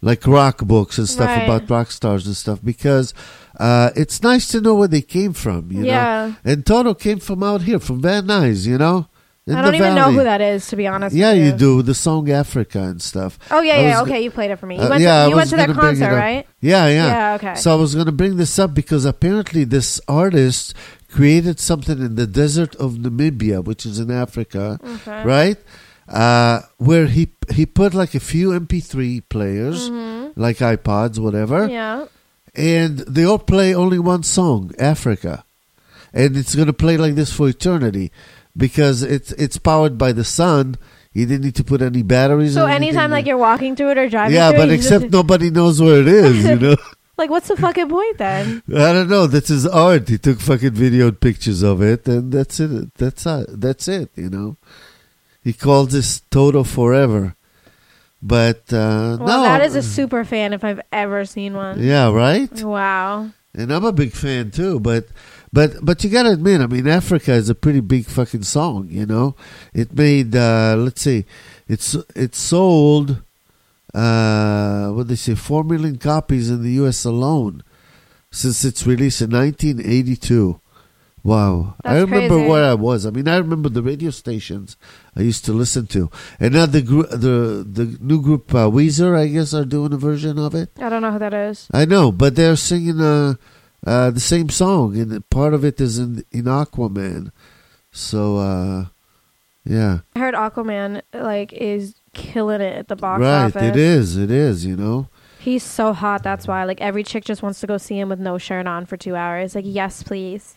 like rock books and stuff Right. about rock stars and stuff, because it's nice to know where they came from, you Yeah. know. And Toto came from out here, from Van Nuys, you know. In I don't the even know valley. who that is, to be honest. Yeah, with you do the song Africa and stuff. Oh yeah, I yeah. was- Okay, you played it for me. You I went was to that gonna bring it concert, up. right? Yeah. Yeah, okay. So I was going to bring this up because apparently this artist created something in the desert of Namibia, which is in Africa, Okay. right? Where he put like a few MP3 players, like iPods, whatever, Yeah. and they all play only one song, Africa, and it's going to play like this for eternity because it's powered by the sun. You didn't need to put any batteries. So or anything. anytime like you're walking through it or driving yeah, through but it, you except just, nobody knows where it is, you know. like what's the fucking point then? I don't know. That's his art. He took fucking videoed pictures of it, and that's it. That's it. You know. He calls this Toto Forever, but Well, no. that is a super fan if I've ever seen one. Yeah, right. Wow. And I'm a big fan too. But you gotta admit, I mean, Africa is a pretty big fucking song. You know, it made let's see, it sold what they say 4 million copies in the U.S. alone since its release in 1982. Wow. I That's remember crazy. where I was. I mean, I remember the radio stations I used to listen to. And now the new group Weezer, I guess, are doing a version of it. I don't know who that is. I know, but they're singing the same song, and part of it is in Aquaman. So, yeah. I heard Aquaman like is killing it at the box Right, office. it is, you know. He's so hot, that's why. Like every chick just wants to go see him with no shirt on for 2 hours. Like, yes, please.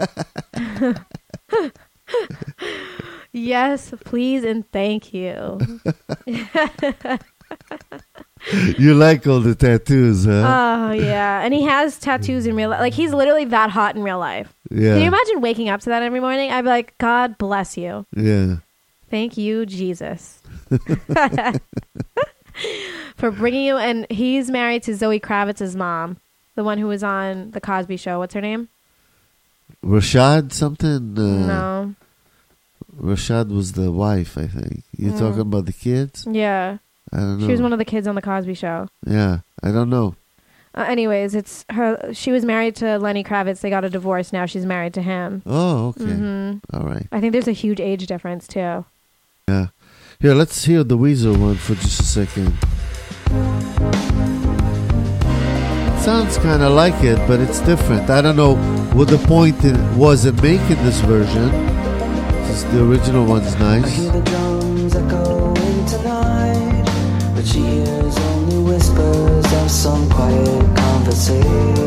Yes, please, and thank you. You like all the tattoos, huh? Oh yeah, and he has tattoos in real life. Like he's literally that hot in real life. Yeah. Can you imagine waking up to that every morning? I'd be like, God bless you. Yeah. Thank you, Jesus. For bringing you, and he's married to Zoe Kravitz's mom, the one who was on The Cosby Show. What's her name? Rashad something? No. Rashad was the wife, I think. You're talking about the kids? Yeah. I don't know. She was one of the kids on The Cosby Show. Yeah, I don't know. Anyways, it's her. She was married to Lenny Kravitz. They got a divorce. Now she's married to him. Oh, okay. Mm-hmm. All right. I think there's a huge age difference, too. Yeah. Here, let's hear the Weezer one for just a second. Sounds kind of like it, but it's different. I don't know what the point was in making this version. Since the original one's I nice. hear the drums echoing tonight, but she hears only whispers of some quiet conversation.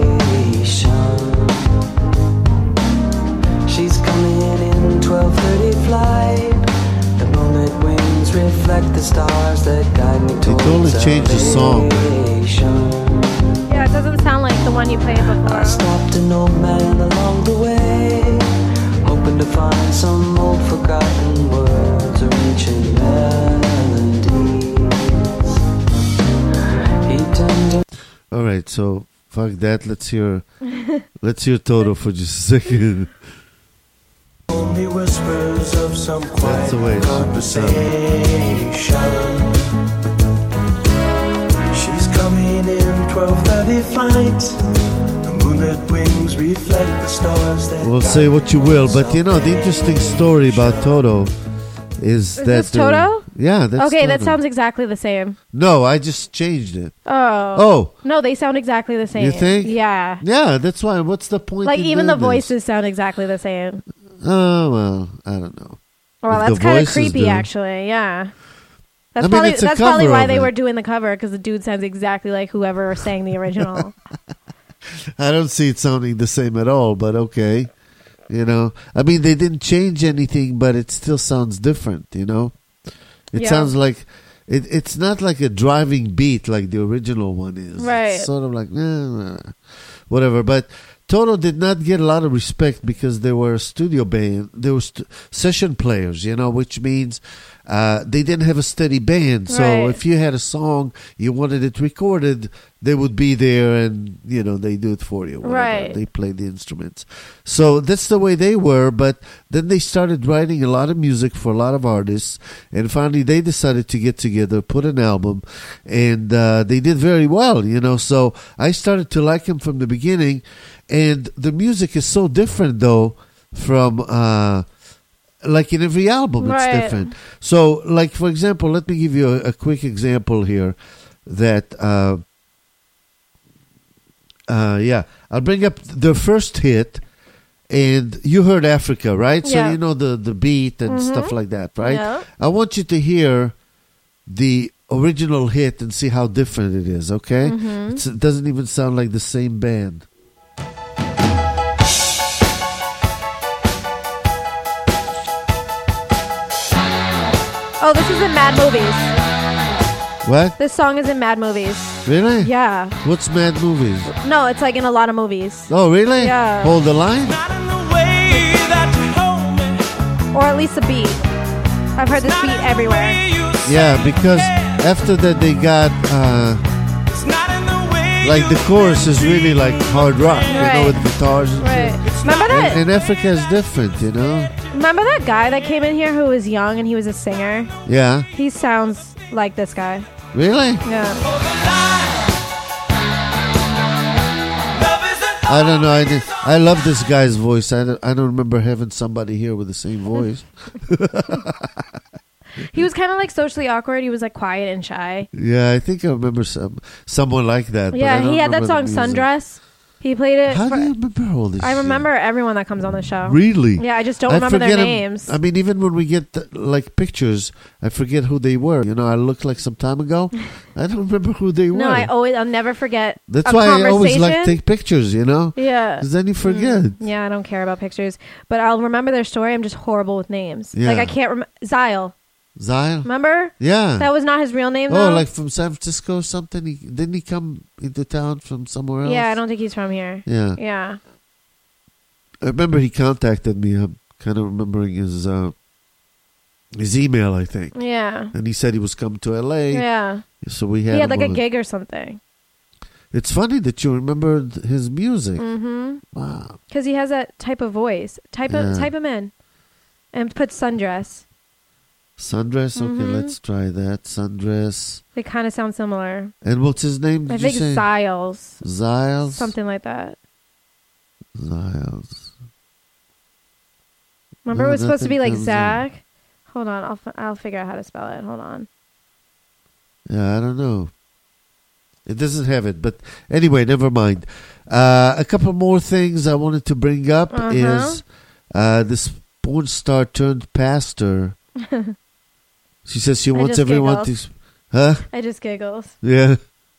She's coming in 12:30 flight. The moonlit wings reflect the stars that guide me towards totally changed the song. salvation. Yeah, it doesn't sound like the one you played I before. stopped an old man along the way, hoping to find some old forgotten words or ancient melodies. He turned to All right, so fuck that. Let's hear Toto for just a second. Only whispers of some quiet the way it should be sounding. conversation. She's coming in 12:30 flight. The moonlit wings reflect the stars that Well, say what you will, but you know the interesting story about Toto is that this Toto? Yeah, that's Okay, that Toto. sounds exactly the same. No, I just changed it. Oh. Oh, No, they sound exactly the same. You think? Yeah. yeah, that's why. What's the point? Like in even the doing this? voices sound exactly the same. Oh well, I don't know. Well, If that's the kind of voices creepy, do. actually. Yeah. That's I mean, probably it's a that's probably cover why of they it. were doing the cover, because the dude sounds exactly like whoever sang the original. I don't see it sounding the same at all, but okay. You know, I mean, they didn't change anything, but it still sounds different. You know, it Yeah. sounds like it's not like a driving beat like the original one is. Right. It's sort of like whatever. But Toto did not get a lot of respect because they were a studio band. They were session players, you know, which means they didn't have a steady band. So Right. if you had a song, you wanted it recorded, they would be there and, they do it for you. Whatever. Right. They play the instruments. So that's the way they were. But then they started writing a lot of music for a lot of artists. And finally they decided to get together, put an album. And they did very well, So I started to like him from the beginning. And the music is so different, though, from... like in every album, it's different. So, like, for example, let me give you a quick example here that... I'll bring up the first hit, and you heard Africa, right? Yeah. So you know the beat and stuff like that, right? Yeah. I want you to hear the original hit and see how different it is, okay? It doesn't even sound like the same band. Oh, this is in Mad Movies. What? This song is in Mad Movies. Really? Yeah. What's Mad Movies? No, it's like in a lot of movies. Oh, really? Yeah. Hold the line? Or at least a beat. I've heard this beat everywhere. Yeah, because after that they got like the chorus is really like hard rock, Right. with guitars and Right. shit. Remember that? And Africa is different, Remember that guy that came in here who was young and he was a singer? Yeah. He sounds like this guy. Really? Yeah. I don't know. I love this guy's voice. I don't remember having somebody here with the same voice. He was kind of like socially awkward. He was like quiet and shy. Yeah, I think I remember someone like that. Yeah, but I don't he had that remember song the music. Sundress. He played it. How do you remember all this? I shit? remember everyone that comes on the show. Really? Yeah, I just don't I remember their forget 'em. names. I mean, even when we get like pictures, I forget who they were. I looked like some time ago. I don't remember who they were. No, I'll never forget. That's a why I always like to conversation. take pictures. Yeah. Because then you forget. Yeah, I don't care about pictures, but I'll remember their story. I'm just horrible with names. Yeah. Like I can't remember Zyle. Zyle. Remember? Yeah. That was not his real name though. Oh, like from San Francisco or something? Didn't he come into town from somewhere else? Yeah, I don't think he's from here. Yeah. Yeah. I remember he contacted me. I'm kind of remembering his email, I think. Yeah. And he said he was coming to L.A. Yeah. So we had He had like a him on. gig or something. It's funny that you remembered his music. Mm-hmm. Wow. Because he has that type of voice. Type him in. And put sundress. Sundress? Okay, Mhm. let's try that. Sundress. They kind of sound similar. And what's his name? I Did you think say? Ziles. Ziles? Something like that. Ziles. Remember No, it was supposed to be like nothing comes Zach? Hold on. I'll figure out how to spell it. Hold on. Yeah, I don't know. It doesn't have it. But anyway, never mind. A couple more things I wanted to bring up is this porn star turned pastor. She says she wants just everyone giggled. Huh? I just giggles. Yeah.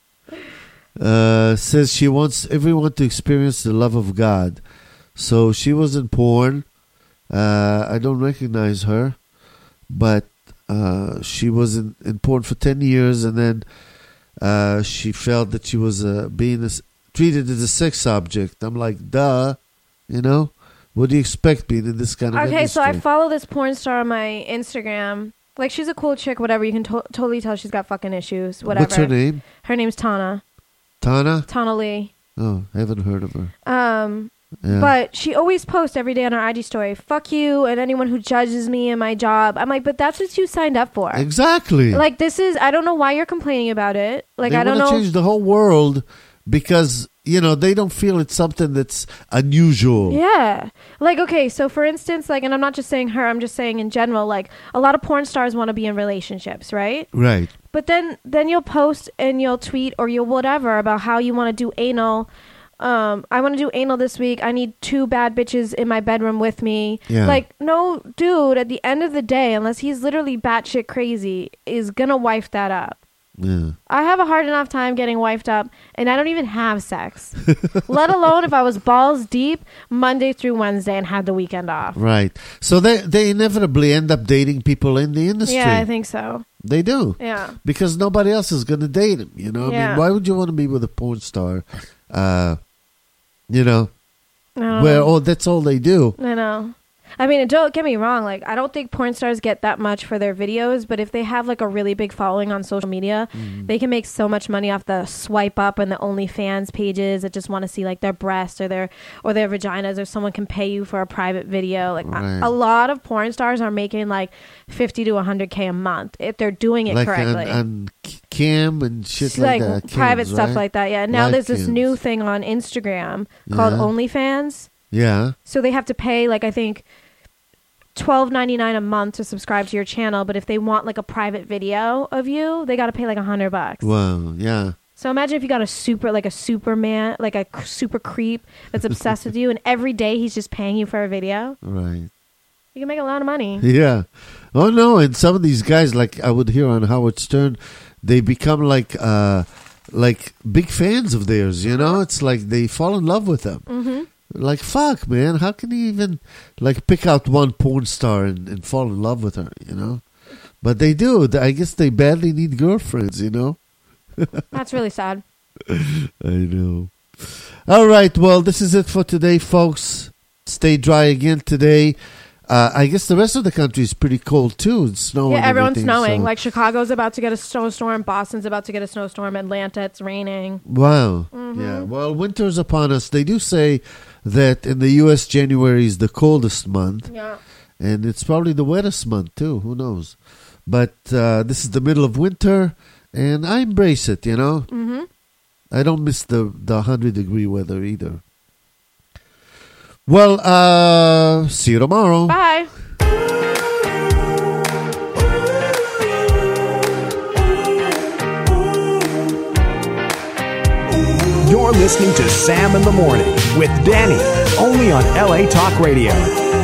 Says she wants everyone to experience the love of God. So she was in porn. I don't recognize her, but she was in porn for 10 years, and then she felt that she was being treated as a sex object. I'm like, duh, what do you expect being in this kind of Okay, so industry? I follow this porn star on my Instagram. Like, she's a cool chick, whatever. You can totally tell she's got fucking issues, whatever. What's her name? Her name's Tana. Tana? Tana Lee. Oh, I haven't heard of her. Yeah. But she always posts every day on her IG story, fuck you and anyone who judges me and my job. I'm like, but that's what you signed up for. Exactly. Like, I don't know why you're complaining about it. Like, They I don't want know. to change the whole world because, they don't feel it's something that's unusual. Yeah. Like, okay, so for instance, like, and I'm not just saying her, I'm just saying in general, like, a lot of porn stars want to be in relationships, right? Right. But then you'll post and you'll tweet or you'll whatever about how you want to do anal. I want to do anal this week. I need 2 bad bitches in my bedroom with me. Yeah. Like, no dude, at the end of the day, unless he's literally batshit crazy, is gonna wife that up. Yeah. I have a hard enough time getting wifed up, and I don't even have sex. Let alone if I was balls deep Monday through Wednesday and had the weekend off. Right. So they inevitably end up dating people in the industry. Yeah, I think so. They do. Yeah. Because nobody else is going to date him, I Yeah. mean, why would you want to be with a porn star, I don't know. where that's all they do? I know. I mean, don't get me wrong. Like, I don't think porn stars get that much for their videos, but if they have like a really big following on social media, they can make so much money off the swipe up and the OnlyFans pages that just want to see like their breasts or their vaginas, or someone can pay you for a private video. Like Right. a lot of porn stars are making like 50 to 100K a month if they're doing it Like correctly. on cam and shit It's like like that. private Cams, stuff right? like that. Yeah. Now Live there's this cams. new thing on Instagram called Yeah. OnlyFans. Yeah. So they have to pay like I think $12.99 a month to subscribe to your channel, but if they want like a private video of you, they got to pay like $100. Wow. Yeah. So imagine if you got a super creep that's obsessed with you, and every day he's just paying you for a video. Right. You can make a lot of money. Yeah. Oh no, and some of these guys, like I would hear on Howard Stern, they become like big fans of theirs. You know, it's like they fall in love with them. Mm-hmm. Like, fuck, man, how can you even like pick out one porn star and fall in love with her? You know, but they do. I guess they badly need girlfriends. You know. That's really sad. I know. All right. Well, this is it for today, folks. Stay dry again today. I guess the rest of the country is pretty cold too. It's snowing. Yeah, and everyone's everything, snowing. so- Like Chicago's about to get a snowstorm. Boston's about to get a snowstorm. Atlanta, it's raining. Wow. Mm-hmm. Yeah. Well, winter's upon us. They do say that in the U.S., January is the coldest month. Yeah. And it's probably the wettest month too. Who knows? But this is the middle of winter, and I embrace it. You know. Mm-hmm. I don't miss the 100-degree weather either. Well, see you tomorrow. Bye. You're listening to Sam in the Morning with Danny, only on LA Talk Radio.